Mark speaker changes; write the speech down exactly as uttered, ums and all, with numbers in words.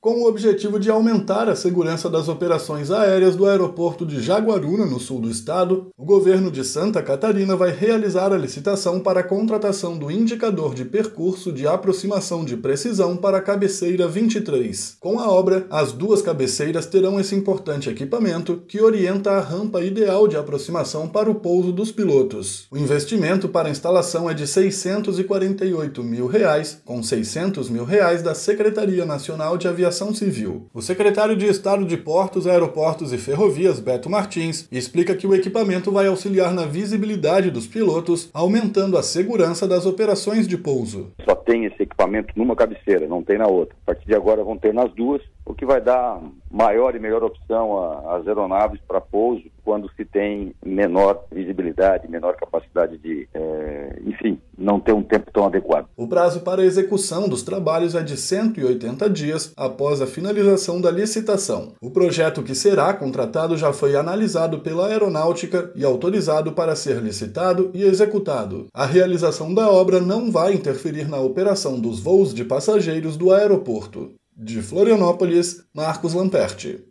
Speaker 1: Com o objetivo de aumentar a segurança das operações aéreas do aeroporto de Jaguaruna, no sul do estado, o governo de Santa Catarina vai realizar a licitação para a contratação do indicador de percurso de aproximação de precisão para a cabeceira vinte e três. Com a obra, as duas cabeceiras terão esse importante equipamento que orienta a rampa ideal de aproximação para o pouso dos pilotos. O investimento para a instalação é de seiscentos e quarenta e oito mil reais, com seiscentos mil reais da Secretaria Nacional de Aviação Civil. O secretário de Estado de Portos, Aeroportos e Ferrovias, Beto Martins, explica que o equipamento vai auxiliar na visibilidade dos pilotos, aumentando a segurança das operações de pouso.
Speaker 2: Só tem esse equipamento numa cabeceira, não tem na outra. A partir de agora vão ter nas duas, o que vai dar maior e melhor opção às aeronaves para pouso quando se tem menor visibilidade, menor capacidade de, é, enfim, não ter um tempo tão adequado.
Speaker 1: O prazo para a execução dos trabalhos é de cento e oitenta dias após a finalização da licitação. O projeto que será contratado já foi analisado pela Aeronáutica e autorizado para ser licitado e executado. A realização da obra não vai interferir na operação dos voos de passageiros do aeroporto. De Florianópolis, Marcos Lamperti.